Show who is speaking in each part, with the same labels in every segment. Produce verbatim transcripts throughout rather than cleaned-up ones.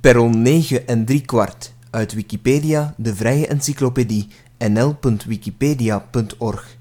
Speaker 1: Perron negen en drie kwart. Uit Wikipedia, de vrije encyclopedie, n l punt wikipedia punt org.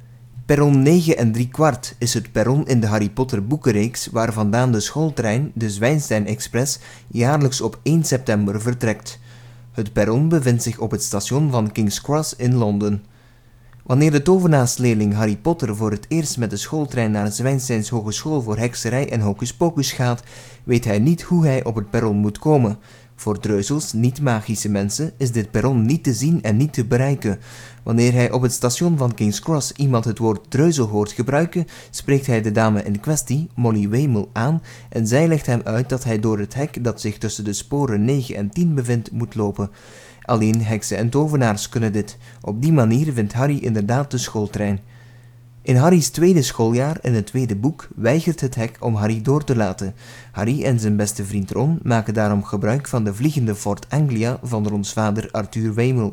Speaker 1: Perron negen en drie kwart is het perron in de Harry Potter boekenreeks waar vandaan de schooltrein, de Zwijnstein Express, jaarlijks op één september vertrekt. Het perron bevindt zich op het station van King's Cross in Londen. Wanneer de tovenaarsleerling Harry Potter voor het eerst met de schooltrein naar Zwijnsteins Hogeschool voor hekserij en hocus-pocus gaat, weet hij niet hoe hij op het perron moet komen. Voor dreuzels, niet-magische mensen, is dit perron niet te zien en niet te bereiken. Wanneer hij op het station van King's Cross iemand het woord dreuzel hoort gebruiken, spreekt hij de dame in kwestie, Molly Weymouth, aan en zij legt hem uit dat hij door het hek dat zich tussen de sporen negen en tien bevindt moet lopen. Alleen heksen en tovenaars kunnen dit. Op die manier vindt Harry inderdaad de schooltrein. In Harry's tweede schooljaar, in het tweede boek, weigert het hek om Harry door te laten. Harry en zijn beste vriend Ron maken daarom gebruik van de vliegende Ford Anglia van Rons vader Arthur Weymouth.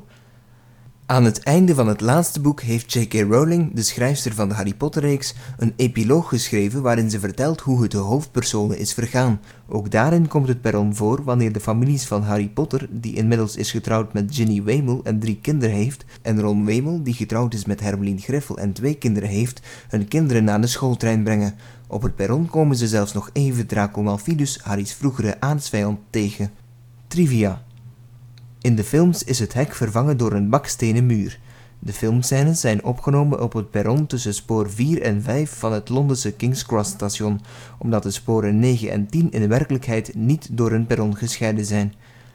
Speaker 1: Aan het einde van het laatste boek heeft J K Rowling, de schrijfster van de Harry Potter-reeks, een epiloog geschreven waarin ze vertelt hoe het de hoofdpersonen is vergaan. Ook daarin komt het perron voor wanneer de families van Harry Potter, die inmiddels is getrouwd met Ginny Weymouth en drie kinderen heeft, en Ron Weymouth, die getrouwd is met Hermeline Griffel en twee kinderen heeft, hun kinderen naar de schooltrein brengen. Op het perron komen ze zelfs nog even Draco Malfidus, Harry's vroegere aartsvijand, tegen. Trivia. In de films is het hek vervangen door een bakstenen muur. De filmscènes zijn opgenomen op het perron tussen spoor vier en vijf van het Londense King's Cross station, omdat de sporen negen en tien in werkelijkheid niet door een perron gescheiden zijn.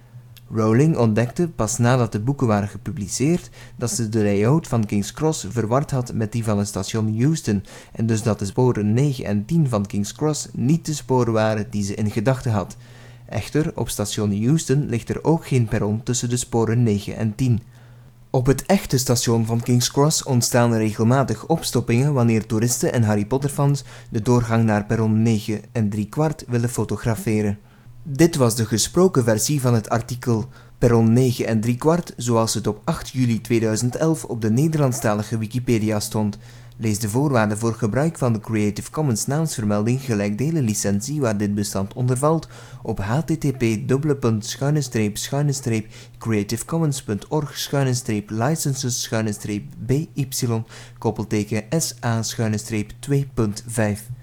Speaker 1: Rowling ontdekte pas nadat de boeken waren gepubliceerd dat ze de layout van King's Cross verward had met die van het station Euston en dus dat de sporen negen en tien van King's Cross niet de sporen waren die ze in gedachten had. Echter, op station Euston ligt er ook geen perron tussen de sporen negen en tien. Op het echte station van King's Cross ontstaan er regelmatig opstoppingen wanneer toeristen en Harry Potter fans de doorgang naar perron negen en drie kwart willen fotograferen. Dit was de gesproken versie van het artikel Perron negen en drie kwart zoals het op acht juli tweeduizend elf op de Nederlandstalige Wikipedia stond. Lees de voorwaarden voor gebruik van de Creative Commons naamsvermelding gelijkdelen licentie waar dit bestand onder valt op h t t p dubbele punt schuine streep schuine streep creativecommons punt org schuine streep licenses schuine streep b y koppelteken s a schuine streep twee punt vijf.